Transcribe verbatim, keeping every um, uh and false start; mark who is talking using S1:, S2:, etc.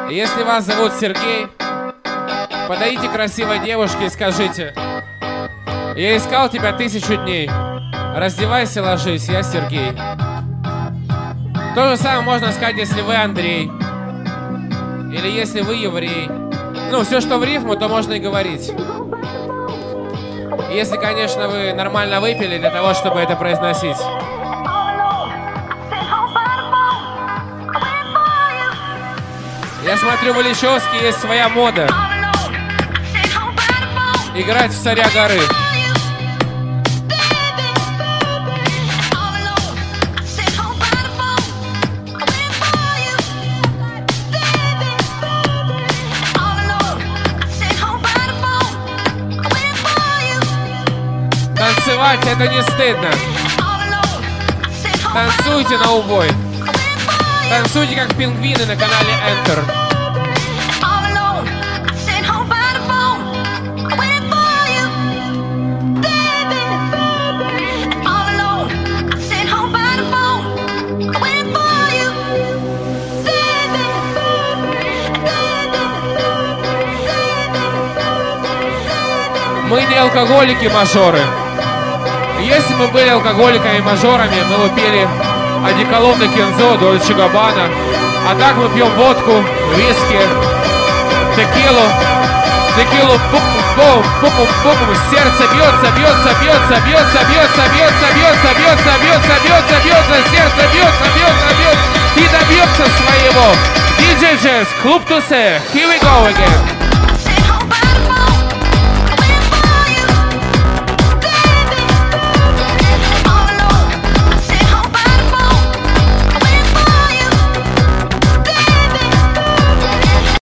S1: Если вас зовут Сергей, подойдите к красивой девушке и скажите: я искал тебя тысячу дней. Раздевайся, ложись, я Сергей. То же самое можно сказать, если вы Андрей. Или если вы еврей. Ну, все, что в рифму, то можно и говорить. Если, конечно, вы нормально выпили для того, чтобы это произносить. Я смотрю, в Ильичевске есть своя мода. Играть в царя горы. Танцевать это не стыдно. Танцуйте на убой. Танцуйте как пингвины на канале Enter. Мы не алкоголики-мажоры. Если мы были алкоголиками-мажорами, мы бы пели одеколон Кензо, Дольче Габбана. А так мы пьем водку, виски, текилу, текилу, бум-бум, бум-бум, сердце бьется, бьется, бьется, бьется, бьется, бьется, бьется, бьется, бьется, бьется, бьется, сердце бьется, бьется, бьется и добьется своего. ди джей Jazz, Club Тусе, here we go again.